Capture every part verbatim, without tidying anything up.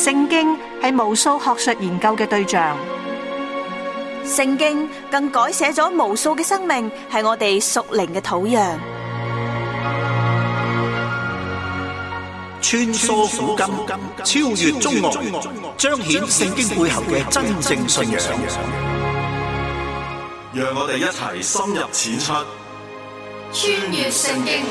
聖經係無數學術研究嘅對象， 聖經更改寫咗無數嘅生命，係我哋屬靈嘅土壤。 穿梭古今，超越中外，彰顯聖經背後嘅真正信仰。 讓我哋一齊深入淺出， 穿越聖經。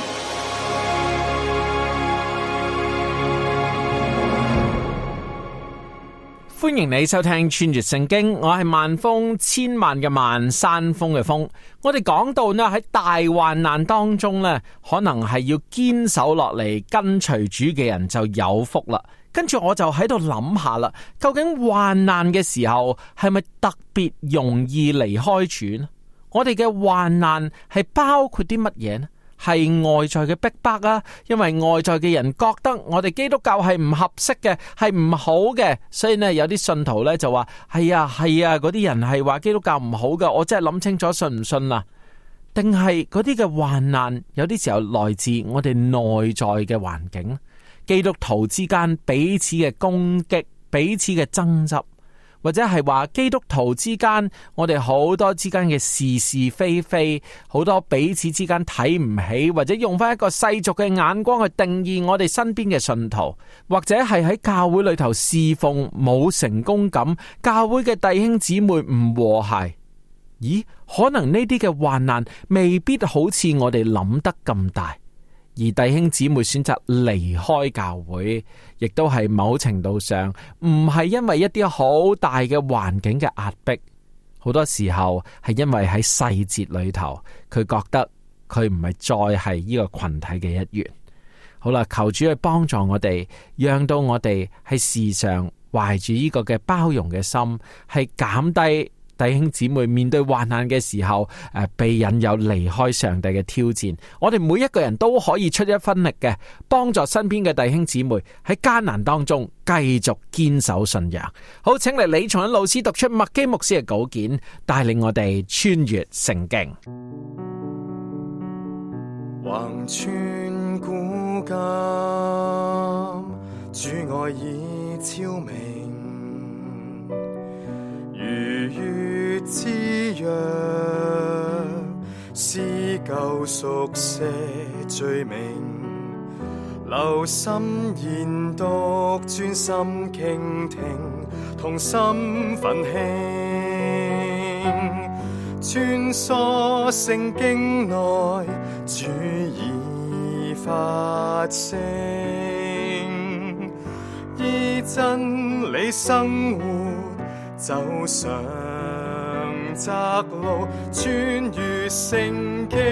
歡迎你收聽穿越聖經，我係萬峰，千萬嘅萬，山峰嘅峰。我哋講到呢，喺大患難當中呢，可能係要堅守落嚟跟隨主嘅人就有福啦。跟住我就喺度諗下啦，究竟患難嘅時候係咪特別容易離開主呢？我哋嘅患難係包括啲乜嘢呢？係外在嘅逼迫啊，因為外在嘅人覺得我哋基督教係唔合適嘅，係唔好嘅，所以呢，有啲信徒呢就話係啊係啊，嗰啲人係話基督教唔好嘅，我真係諗清楚信唔信啊？定係嗰啲嘅患難有啲時候來自我哋內在嘅環境，基督徒之間彼此嘅攻擊，彼此嘅爭執，或者係話基督徒之間，我哋好多之間嘅是是非非，好多彼此之間睇唔起，或者用翻一個世俗嘅眼光去定義我哋身邊嘅信徒，或者係喺教會裏頭侍奉冇成功感，教會嘅弟兄姊妹唔和諧。咦？可能呢啲嘅患難未必好似我哋諗得咁大。而弟兄姊妹選擇離開教會，亦都係某程度上唔係因為一啲好大嘅環境嘅壓迫，好多時候係因為喺細節裏頭，佢覺得佢唔係再係呢個群體嘅一員。好啦，求主去幫助我哋，讓到我哋喺事上懷住呢個嘅包容嘅心，係減低弟兄姊妹面對患難嘅時候，誒，被引誘離開上帝嘅挑戰。我哋每一個人都可以出一分力嘅，幫助身邊嘅弟兄姊妹喺艱難當中繼續堅守信仰。好，請嚟李松恩老師讀出麥基牧師嘅稿件，帶領我哋穿越聖經。 橫穿古今，主愛已昭明，如月之約，撕救贖些罪名，留心研讀，專心傾聽，同心奮興，穿梭聖經內，主已發聲，依真理生活，走上窄路，穿越聖經。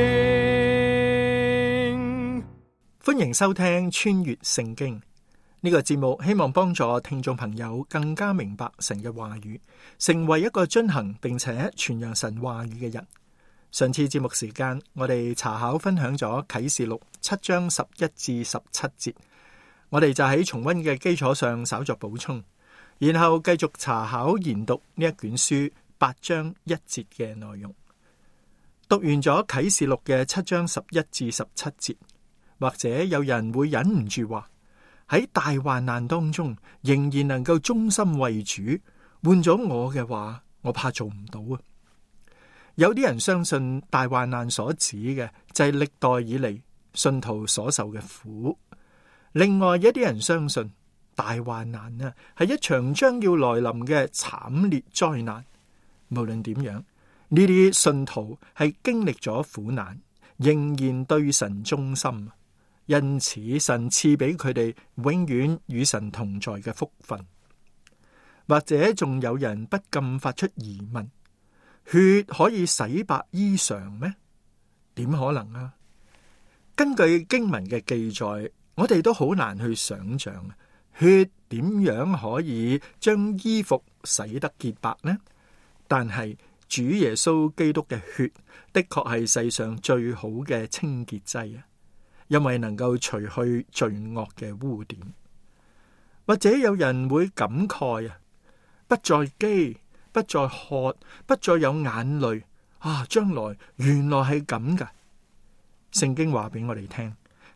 歡迎收聽穿越聖經呢個節目，希望幫助聽眾朋友更加明白神嘅話語，成為一個遵行並且傳揚神話語嘅人。上次節目時間，我哋查考分享咗啟示錄七章十一至十七節，我哋就喺重溫嘅基礎上稍作補充，然後繼續查考研讀呢一卷書八章一節嘅內容。讀完咗啟示錄嘅七章十一至十七節，或者有人會忍唔住話，喺大患難當中仍然能夠忠心為主，換咗我嘅話，我怕做唔到啊。有啲人相信大患難所指嘅就係歷代以嚟信徒所受嘅苦，另外一啲人相信大患難啊係一場將要來臨嘅慘烈災難。無論點樣，呢啲信徒係經歷咗苦難，仍然對神忠心，因此神賜俾佢哋永遠與神同在嘅福分。或者仲有人不禁發出疑問，血可以洗白衣裳咩？點可能啊？根據經文嘅記載，我哋都好難去想象血點樣可以將衣服洗得潔白呢？但係主耶穌基督嘅血的確係世上最好嘅清潔劑啊，因為能夠除去罪惡嘅污點。或者有人會感慨啊，不再飢，不再渴，不再有眼淚啊！將來原來係咁噶。聖經話俾我哋聽，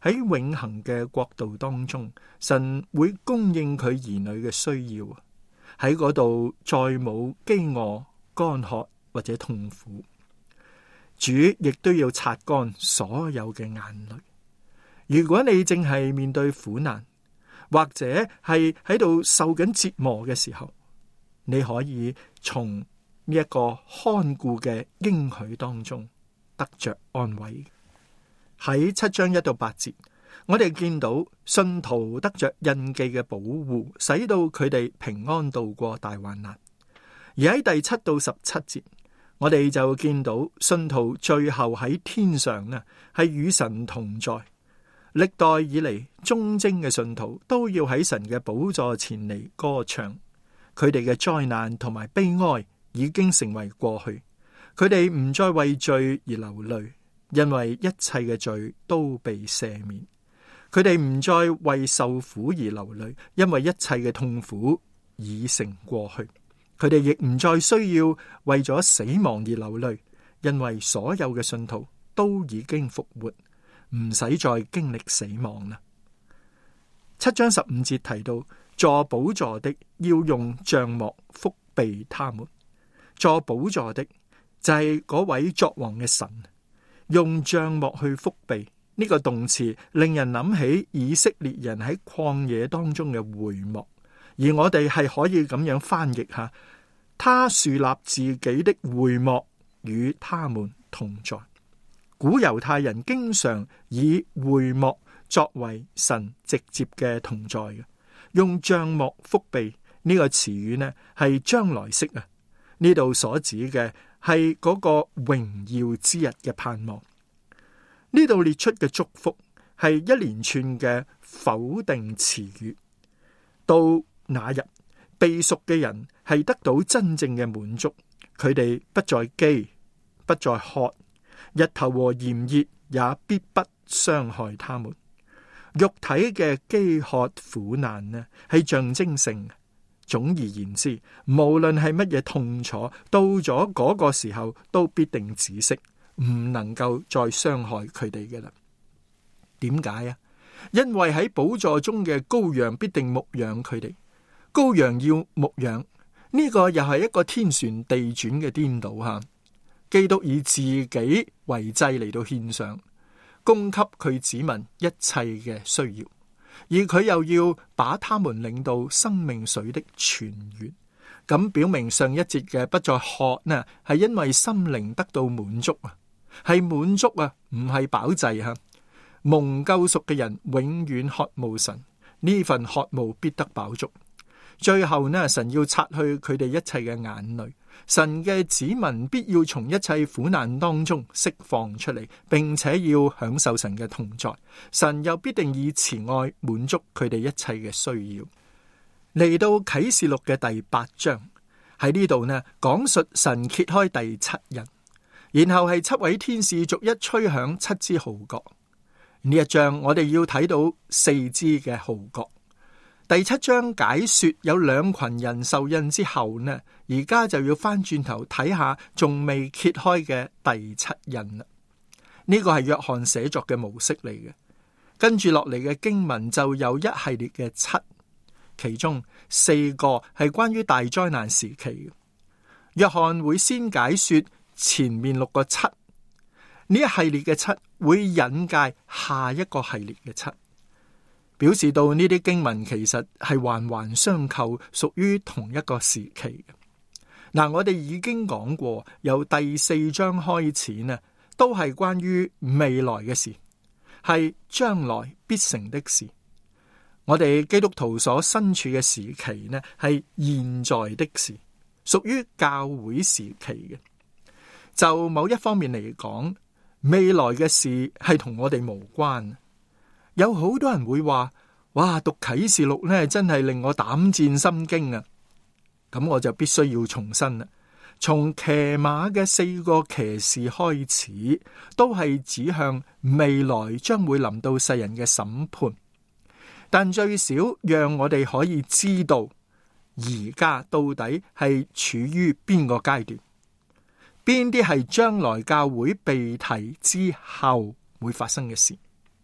喺永恆嘅國度當中，神會供應佢兒女嘅需要，喺嗰度再冇飢餓、乾渴或者痛苦。主亦都要擦乾所有嘅眼淚。如果你正係面對苦難，或者係喺度受緊折磨嘅時候，你可以從呢一個看顧嘅應許當中得着安慰。喺七章一到八節，我哋見到信徒得着印記嘅保護，使到佢哋平安度過大患難。而喺第七到十七節，我哋就見到信徒最後喺天上呢，係與神同在。歷代以嚟忠貞嘅信徒都要喺神嘅寶座前嚟歌唱，佢哋嘅災難同埋悲哀已經成為過去，佢哋唔再為罪而流淚，因為一切嘅罪都被赦免。佢哋唔再為受苦而流淚，因為一切嘅痛苦已成過去。佢哋亦唔再需要為咗死亡而流淚，因為所有嘅信徒都已經復活，唔使再經歷死亡啦。七章十五節提到，坐寶座的要用帳幕覆庇他們。坐寶座的就係嗰位作王嘅神，用帳幕去覆庇。呢個動詞令人諗起以色列人喺曠野當中嘅會幕，而我哋係可以咁樣翻譯下，他樹立自己的會幕與他們同在。古猶太人經常以會幕作為神直接嘅同在嘅，用帳幕覆庇呢個詞語呢係將來式啊。呢度所指嘅係嗰個榮耀之日嘅盼望。呢度列出嘅祝福係一連串嘅否定詞語。到那日，被贖嘅人係得到真正嘅滿足，佢哋不再飢，不再渴，日頭和炎熱也必不傷害他們。肉體嘅飢渴苦難呢係象徵性。總而言之，無論係乜嘢痛楚，到咗嗰個時候都必定止息，唔能夠再傷害佢哋嘅啦。點解啊？因為喺寶座中嘅羔羊必定牧養佢哋。羔羊要牧養，呢個又係一個天旋地轉嘅顛倒吓。基督以自己為祭嚟到獻上，供給佢子民一切嘅需要，而佢又要把他們領到生命水的泉源。咁表明上一節嘅不再渴呢，係因為心靈得到滿足啊，係滿足啊，唔係飽滯吓。蒙救贖嘅人永遠渴慕神，呢份渴慕必得飽足。最後呢，神要擦去佢哋一切嘅眼淚，神嘅子民必要從一切苦難當中釋放出嚟，並且要享受神嘅同在。神又必定以慈愛滿足佢哋一切嘅需要。嚟到啟示錄嘅第八章，喺呢度呢，講述神揭開第七印，然後係七位天使逐一吹響七支號角。呢一章我哋要睇到四支嘅號角。第七章解說有兩群人受印之後呢，而家就要翻轉頭睇下仲未揭開嘅第七印啦。呢個係約翰寫作嘅模式嚟嘅。跟住落嚟嘅經文就有一系列嘅七，其中四個係關於大災難時期嘅。約翰會先解說前面六個七，呢一系列嘅七會引介下一個系列嘅七。表示到呢啲經文其實係環環相扣，屬於同一個時期嘅。嗱，我哋已經講過，由第四章開始呢，都係關於未來嘅事，係將來必成的事。我哋基督徒所身處嘅時期呢，係現在的事，屬於教會時期嘅。就某一方面嚟講，未來嘅事係同我哋無關。有好多人會話，哇，讀啟示錄呢真係令我膽戰心驚啊！咁我就必須要重申啦，從騎馬嘅四個騎士開始，都係指向未來將會臨到世人嘅審判。但最少讓我哋可以知道，而家到底係處於邊個階段，邊啲係將來教會被提之後會發生嘅事。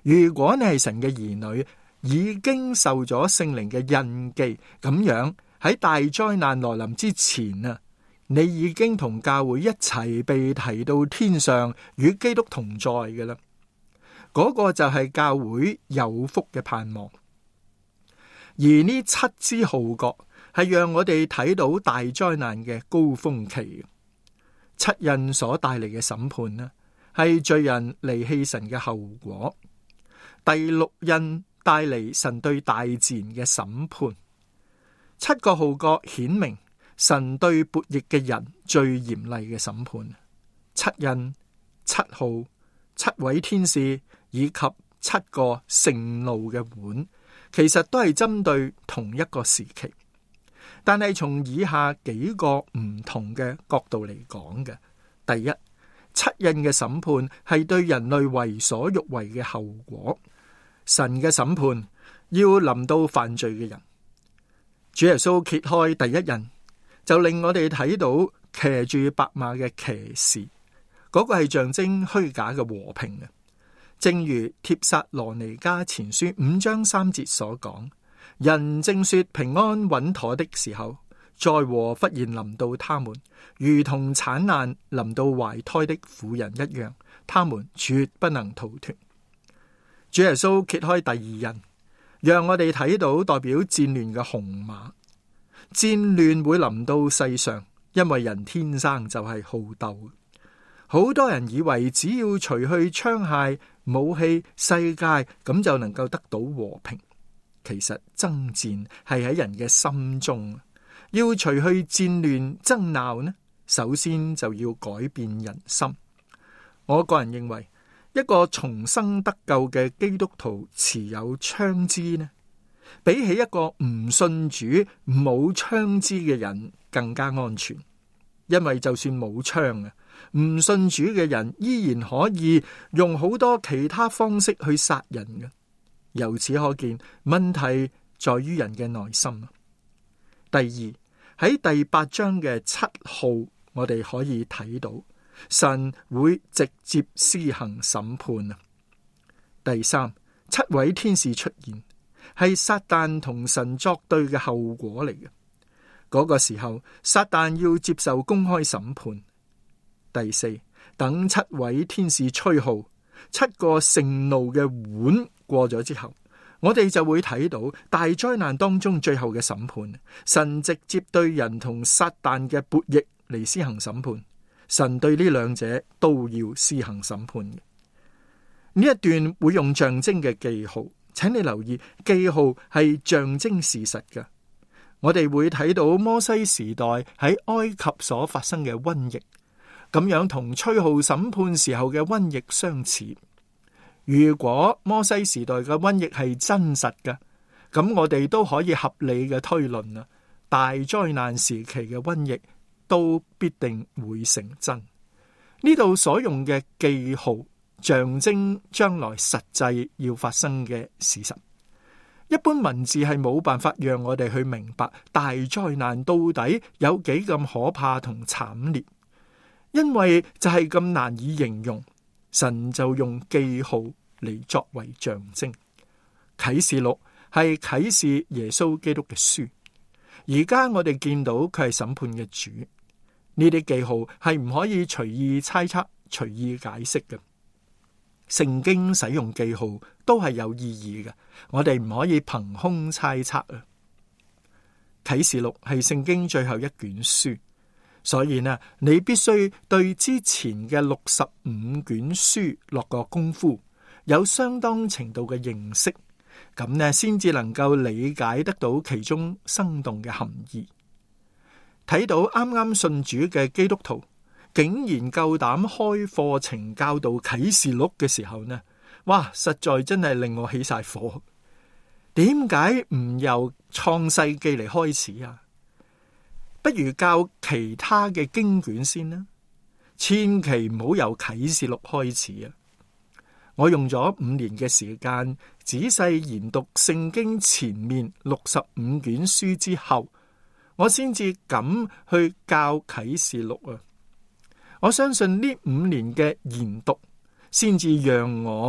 如果你係神嘅兒女，已經受咗聖靈嘅印記，咁樣喺大災難來臨之前啊，你已經同教會一齊被提到天上，與基督同在嘅啦。嗰個就係教會有福嘅盼望。而呢七支號角係讓我哋睇到大災難嘅高峰期。七印所帶嚟嘅審判呢，係罪人離棄神嘅後果。第六印帶嚟神對大自然嘅審判。七個號角顯明神對悖逆嘅人最嚴厲嘅審判。七印、七號、七位天使以及七個盛怒嘅碗，其實都係針對同一個時期，但係從以下幾個唔同嘅角度嚟講嘅。第一，七印嘅審判係對人類為所欲為嘅後果。神嘅審判要臨到犯罪嘅人。主耶穌揭開第一印，就令我哋睇到騎住白馬嘅騎士，嗰、那個係象徵虛假嘅和平嘅。正如帖撒羅尼迦前書五章三節所講，人正說平安穩妥的時候，災禍忽然臨到他們，如同產難臨到懷胎的婦人一樣，他們絕不能逃脫。主耶穌揭開第二印，讓我哋睇到代表戰亂嘅紅馬。戰亂會臨到世上，因為人天生就係好鬥。好多人以為只要除去槍械、武器、世界，咁就能夠得到和平。其實爭戰係喺人嘅心中。要除去戰亂爭鬧呢，首先就要改變人心。我個人認為，一個重生得救嘅基督徒持有槍支呢，比起一個唔信主冇槍支嘅人更加安全。因為就算冇槍啊，唔信主嘅人依然可以用好多其他方式去殺人嘅。由此可見，問題在於人嘅內心。第二，喺第八章嘅七號，我哋可以睇到神會直接施行審判啊。第三，七位天使出現，係撒旦同神作對嘅後果嚟嘅。嗰個時候，撒旦要接受公開審判。第四，等七位天使吹號，七個盛怒嘅碗過咗之後，我哋就會睇到大災難當中最後嘅審判。神直接對人同撒旦嘅悖逆嚟施行審判。神對呢兩者都要施行審判嘅。呢一段會用象徵嘅記號，請你留意，記號係象徵事實嘅。我哋會睇到摩西時代喺埃及所發生嘅瘟疫，咁樣同吹號審判時候嘅瘟疫相似。如果摩西時代嘅瘟疫係真實嘅，咁我哋都可以合理嘅推論啊，大災難時期嘅瘟疫都必定會成真。呢度所用嘅記號象徵將來實際要發生嘅事實。一般文字係冇辦法讓我哋去明白大災難到底有幾咁可怕同慘烈，因為就係咁難以形容，神就用記號嚟作為象徵。啟示錄係啟示耶穌基督嘅書，而家我哋見到佢係審判嘅主。呢啲記號係唔可以隨意猜測、隨意解釋嘅。聖經使用記號都係有意義嘅，我哋唔可以憑空猜測啊。啟示錄係聖經最後一卷書，所以呢，你必須對之前嘅六十五卷書落個功夫，有相當程度嘅認識，咁呢先至能夠理解得到其中生動嘅含義。睇到啱啱信主嘅基督徒竟然夠膽開課程教導啟示錄嘅時候呢，哇，實在真係令我起晒火。點解唔由創世記嚟開始啊？不如教其他嘅經卷先啦，千祈唔好由啟示錄開始啊！我用咗五年嘅時間仔細研讀聖經前面六十五卷書之後，我先至敢去教啟示錄啊！我相信呢五年嘅研讀，先至讓我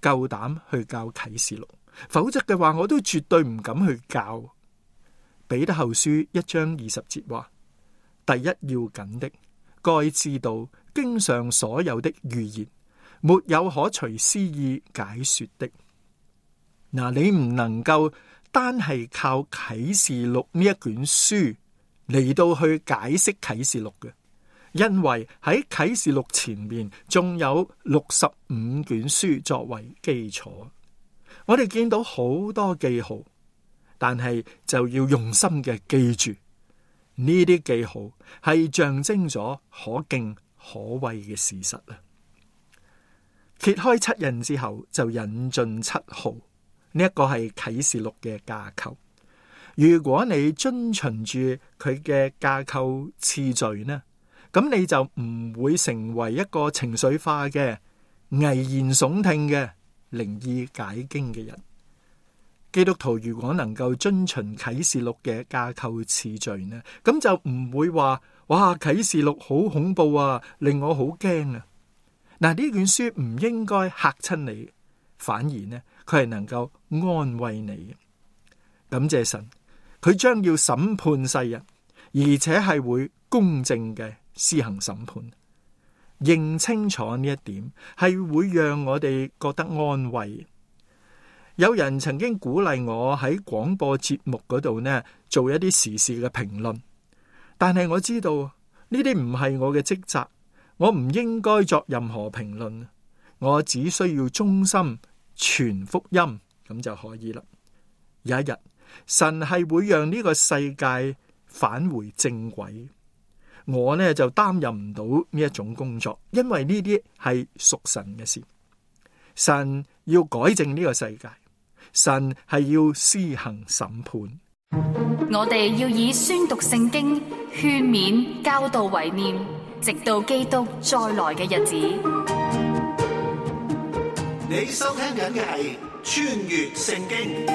夠膽去教啟示錄，否則嘅話我都絕對唔敢去教。彼得後書一章二十節話：第一要緊的，該知道經上所有的預言，沒有可隨私意解說的。嗱，你唔能夠單係靠啟示錄呢一卷書嚟到去解釋啟示錄嘅，因為喺啟示錄前面仲有六十五卷書作為基礎。我哋見到好多記號，但係就要用心嘅記住呢啲記號係象徵咗可敬可畏嘅事實啊！揭開七印之後就引進七號，呢一個係啟示錄嘅架構。如果你遵循住佢嘅架構次序呢，咁你就唔會成為一個情緒化嘅危言聳聽嘅靈意解經嘅人。基督徒如果能夠遵循啟示錄嘅架構次序呢，咁就唔會話哇啟示錄好恐怖啊，令我好驚啊。嗱，呢卷書唔應該嚇親你，反而呢佢係能夠安慰你。感謝神，佢將要審判世人，而且係會公正嘅施行審判。認清楚呢一點係會讓我哋覺得安慰。有人曾經鼓勵我喺廣播節目嗰度呢做一啲時事嘅評論，但係我知道呢啲唔係我嘅職責，我唔應該作任何評論，我只需要忠心傳福音咁就可以啦。有一日，神係會讓呢個世界返回正軌，我呢就擔任唔到呢一種工作，因為呢啲係屬神嘅事。神要改正呢個世界，神係要施行審判。 我哋要以宣讀聖經、勸勉、教導為念，直到基督再來嘅日子。 你收聽緊嘅係穿越聖經。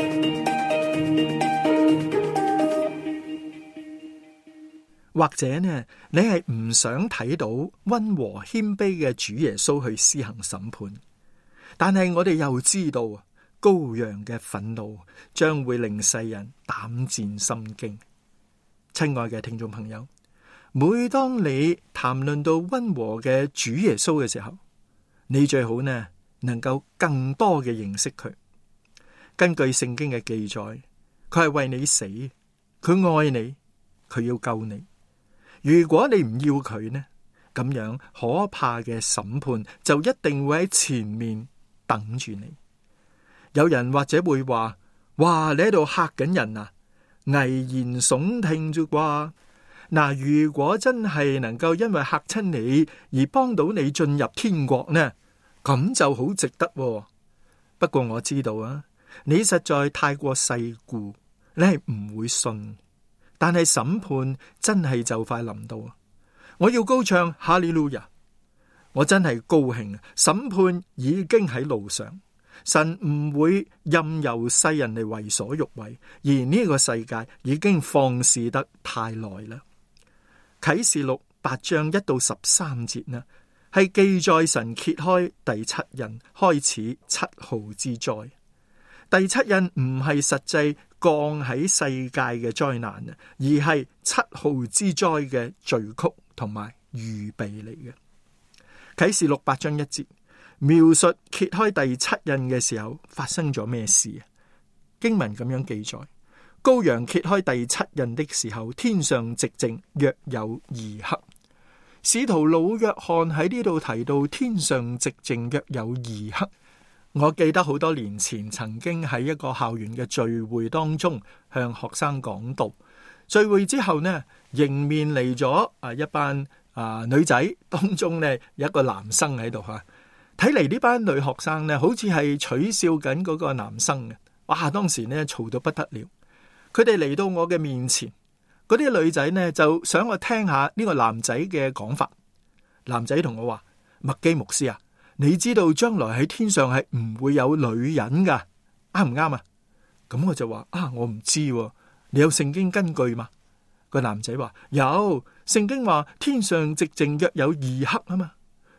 或者呢，你係唔想睇到溫和謙卑嘅主耶穌去施行審判，但係我哋又知道羔羊嘅憤怒將會令世人膽戰心驚。親愛嘅聽眾朋友，每當你談論到溫和嘅主耶穌嘅時候，你最好呢能夠更多嘅認識佢。根據聖經嘅記載，佢係為你死，佢愛你，佢要救你。如果你唔要佢呢，咁樣可怕嘅審判就一定會喺前面等住你。有人或者會話：哇，你喺度嚇緊人啊，危言聳聽啫啩。嗱，如果真係能夠因為嚇親你而幫到你進入天國呢，咁就好值得喎。不過我知道啊，你實在太過世故，你係唔會信。但係審判真係就快臨到，我要高唱哈利路亞。我真係高興啊！審判已經喺路上，神唔會任由世人嚟為所欲為，而呢個世界已經放肆得太耐啦。啟示錄八章一到十三節呢，係記載神揭開第七印，開始七號之災。第七印唔係實際降喺世界嘅災難啊，而係七號之災嘅序曲同埋預備嚟嘅。啟示錄八章一節描述揭開第七印嘅時候發生咗咩事啊？經文咁樣記載：羔羊揭開第七印的時候，天上寂靜，約有二刻。使徒老約翰喺呢度提到天上寂靜約有二刻。我記得好多年前曾經喺一個校園嘅聚會當中向學生講道。聚會之後呢，迎面嚟咗啊一班啊女仔，當中呢有一個男生喺度吓。睇嚟呢班女學生呢，好似係取笑緊嗰個男生嘅。哇！當時呢嘈到不得了。佢哋嚟到我嘅面前，嗰啲女仔呢就想我聽下呢個男仔嘅講法。男仔同我話：麥基牧師啊，你知道將來喺天上係唔會有女人噶，啱唔啱啊？咁我就話：啊，我唔知喎，你有聖經根據嘛？個男仔話：有，聖經話天上寂靜約有二刻啊嘛。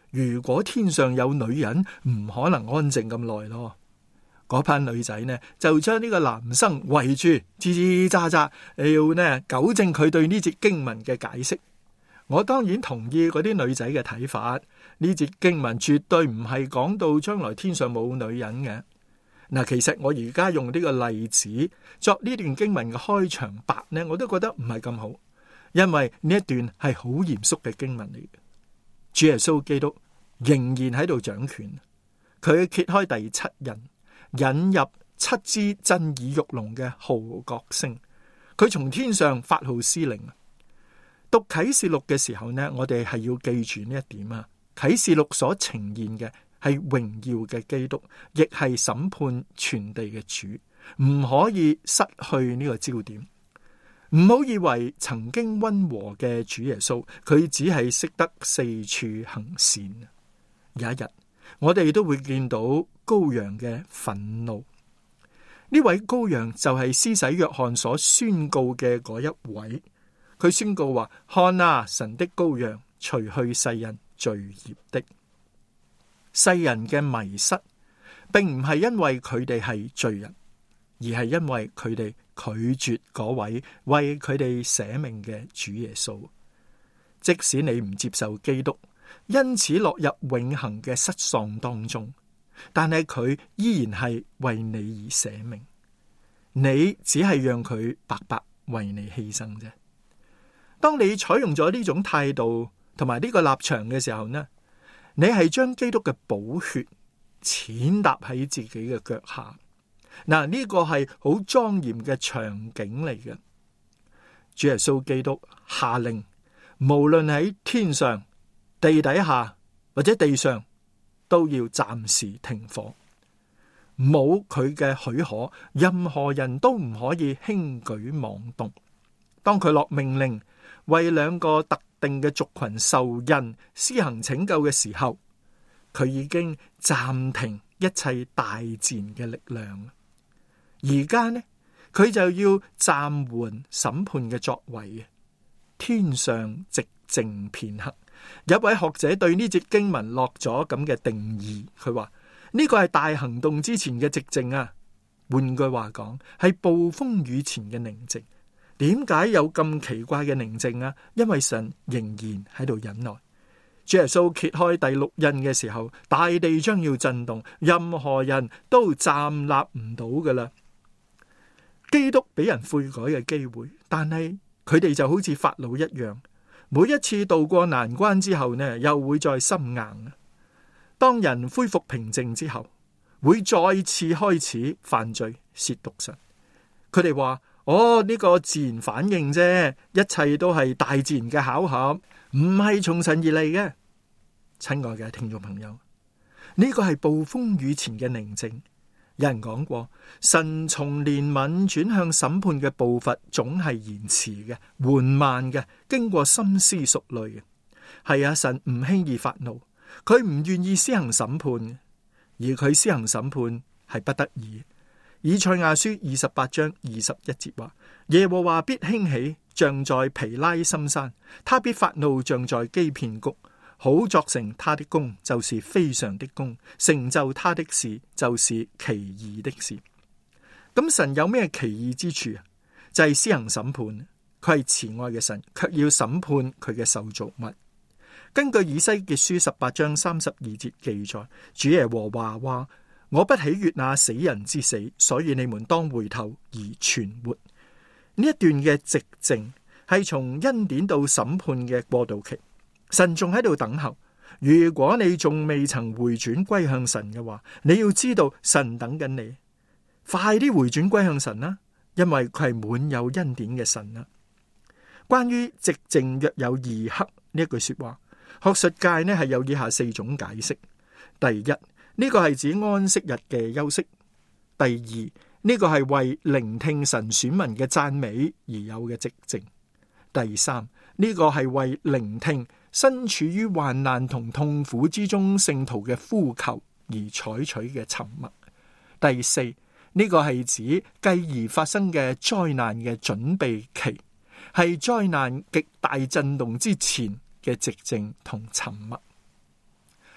如果天上有女人，唔可能安靜咁耐咯。嗰班女仔呢，就將呢個男生圍住，吱吱喳喳，要呢糾正佢對呢節經文嘅解釋。我當然同意嗰啲女仔嘅睇法，呢節經文絕對唔係講到將來天上冇女人嘅。嗱，其實我而家用呢個例子作呢段經文嘅開場白呢，我都覺得唔係咁好，因為呢一段係好嚴肅嘅經文嚟嘅。主耶穌基督仍然喺度掌權，佢揭開第七印，引入七支震耳欲聾嘅號角聲，佢從天上發號施令。讀啟示錄嘅時候呢，我哋係要記住呢一點啊。啟示錄所呈現嘅係榮耀嘅基督，亦係審判全地嘅主，唔可以失去呢個焦點。唔好以為曾經溫和嘅主耶穌，佢只係識得四處行善。有一日，我哋都會見到羔羊嘅憤怒。呢位羔羊就係施洗約翰所宣告嘅嗰一位。佢宣告話：看啊，神的羔羊，除去世人罪孽的。世人嘅迷失，並唔係因為佢哋係罪人，而係因為佢哋拒絕嗰位為佢哋捨命嘅主耶穌。即使你唔接受基督，因此落入永恆嘅失喪當中，但係佢依然係為你而捨命。你只係讓佢白白為你犧牲啫。當你採用咗呢種態度同埋呢個立場嘅時候呢，你係將基督嘅寶血踐踏喺自己嘅腳下。嗱，呢個係好莊嚴嘅場景嚟嘅。主耶穌基督下令，無論喺天上、地底下或者地上，都要暫時停火。冇佢嘅許可，任何人都唔可以輕舉妄動。當佢落命令，為兩個特定嘅族群受印施行拯救嘅時候，佢已經暫停一切大自然嘅力量。而家呢，佢就要暫緩審判嘅作為。天上寂靜片刻，有一位學者對呢節經文落咗咁嘅定義，佢話呢個係大行動之前嘅寂靜啊。換句話講，係暴風雨前嘅寧靜。點解有咁奇怪嘅寧靜啊？因為神仍然喺度忍耐。主耶穌揭開第六印嘅時候，大地將要震動，任何人都站立唔到噶啦。基督俾人悔改嘅機會，但係佢哋就好似法老一樣，每一次渡過難關之後呢，又會再心硬。當人恢復平靜之後，會再次開始犯罪褻瀆神。佢哋話：哦，呢個自然反應啫，一切都係大自然嘅巧合，唔係從神而嚟嘅。親愛嘅聽眾朋友，呢個係暴風雨前嘅寧靜。有人講過，神從憐憫轉向審判嘅步伐總係延遲嘅、緩慢嘅，經過深思熟慮嘅。係啊，神唔輕易發怒，佢唔願意施行審判，而佢施行審判係不得已。以賽亞書二十八章二十一節話：耶和華必興起，像在皮拉深山，他必發怒，像在基遍谷。好作成他的功，就是非常的功；成就他的事，就是奇異的事。咁神有咩奇異之處啊？就係、是、施行審判，佢係慈愛嘅神，卻要審判佢嘅受造物。根據以西結書十八章三十二節記載，主耶和華話：我不喜悅那死人之死，所以你們當回頭而存活。呢一段嘅寂靜係從恩典到審判嘅過渡期。神仲喺度等候，如果你仲未曾回轉歸向神嘅話，你要知道神等緊你，快啲回轉歸向神啦，因為佢係滿有恩典嘅神啦。關於寂靜若有二刻呢一句說話，學術界呢係有以下四種解釋。第一，呢個係指安息日嘅休息；第二，呢個係為聆聽神選民嘅讚美而有嘅寂靜；第三，呢個係為聆聽身處於患難同痛苦之中聖徒嘅呼求而採取嘅沉默。第四，呢個係指繼而發生嘅災難嘅準備期，係災難極大震動之前嘅寂靜同沉默。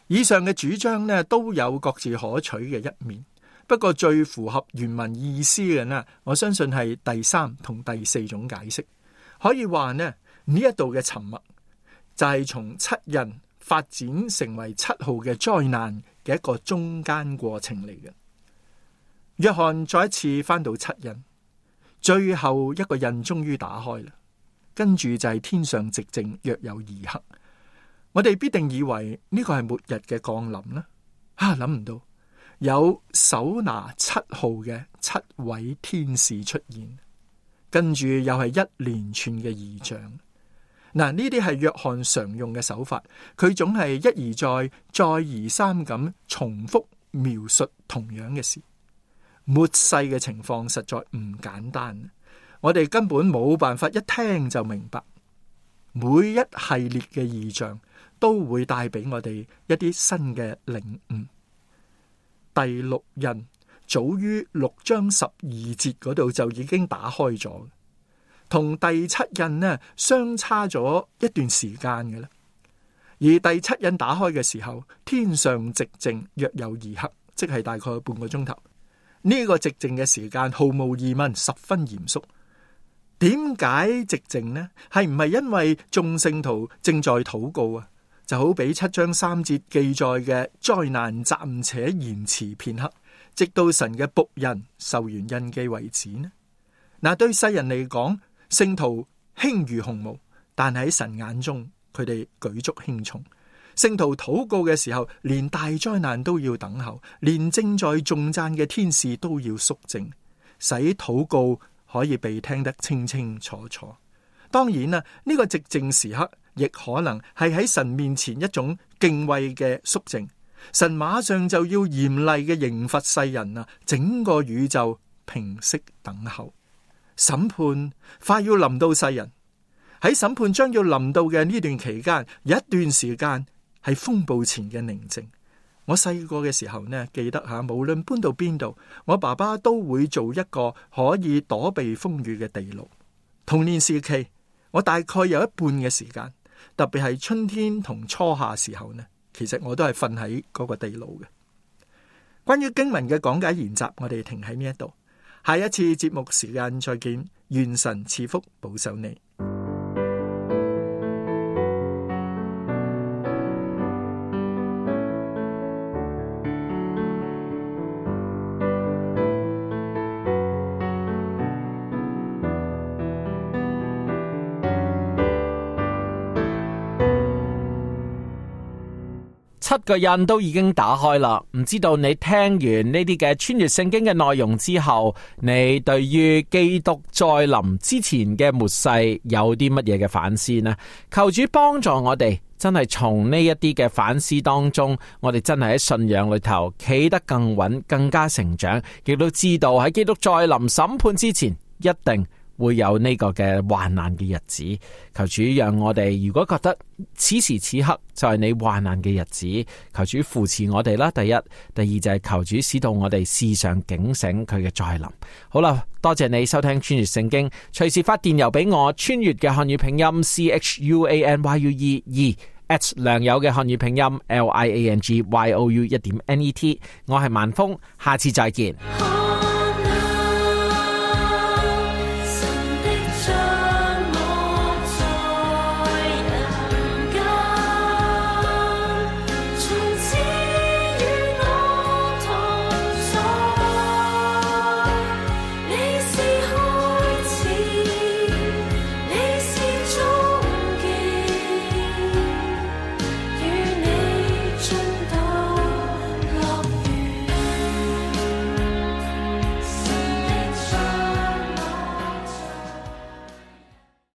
以上嘅主張呢，都有各自可取嘅一面。不過最符合原文意思嘅呢，我相信係第三同第四種解釋。可以話呢，呢一度嘅沉默就係從七印發展成為七號嘅災難嘅一個中間過程嚟嘅。約翰再一次翻到七印，最後一個印終於打開啦，跟住就係天上寂靜，若有二刻。我哋必定以為呢個係末日嘅降臨啦，啊，諗唔到有手拿七號嘅七位天使出現，跟住又係一連串嘅異象。嗱，呢啲係約翰常用嘅手法，佢總係一而再、再而三咁重複描述同樣嘅事。末世嘅情況實在唔簡單，我哋根本冇辦法一聽就明白。每一系列嘅異象都會帶俾我哋一啲新嘅領悟。第六印早於六章十二節嗰度就已經打開咗，同第七印呢相差咗一段時間嘅啦。而第七印打開嘅時候，天上寂靜，約有二刻，即係大概半個鐘頭。呢個寂靜嘅時間毫無疑問十分嚴肅。點解寂靜呢？係唔係因為眾聖徒正在禱告啊？就好比七章三節記載嘅災難暫且延遲片刻，直到神嘅僕人受完印記為止呢？嗱，對世人嚟講，聖徒輕如鴻毛，但喺神眼中，佢哋舉足輕重。聖徒禱告嘅時候，連大災難都要等候，連正在頌讚嘅天使都要肅靜，使禱告可以被聽得清清楚楚。當然啦，呢個寂靜時刻亦可能係喺神面前一種敬畏嘅肅靜。神馬上就要嚴厲嘅刑罰世人啊！整個宇宙平息等候，審判快要臨到世人。喺審判將要臨到嘅呢段期間，有一段時間係風暴前嘅寧靜。我細個嘅時候呢，記得吓，無論搬到邊度，我爸爸都會做一個可以躲避風雨嘅地牢。童年時期，我大概有一半嘅時間，特別係春天同初夏時候呢，其實我都係瞓喺嗰個地牢嘅。關於經文嘅講解研習，我哋停喺呢一度，下一次節目時間再見，願神賜福保守你。 七個印都已經打開啦，唔知道你聽完呢啲嘅穿越聖經嘅內容之後，你對於基督再臨之前嘅末世有啲乜嘢嘅反思呢？求主幫助我哋，真係從呢一啲嘅反思當中，我哋真係喺信仰裏頭企得更穩，更加成長，亦都知道喺基督再臨審判之前，一定會有呢個嘅患難嘅日子。求主讓我哋，如果覺得此時此刻就係你患難嘅日子，求主扶持我哋啦。第一，第二就係求主使到我哋時常警醒佢嘅再臨。好啦，多謝你收聽穿越聖經，隨時發電郵俾我，穿越嘅漢語拼音 C H U A N Y U E 二 at 良友嘅漢語拼音 L I A N G Y O U 一點 N E T。我係萬峰，下次再見。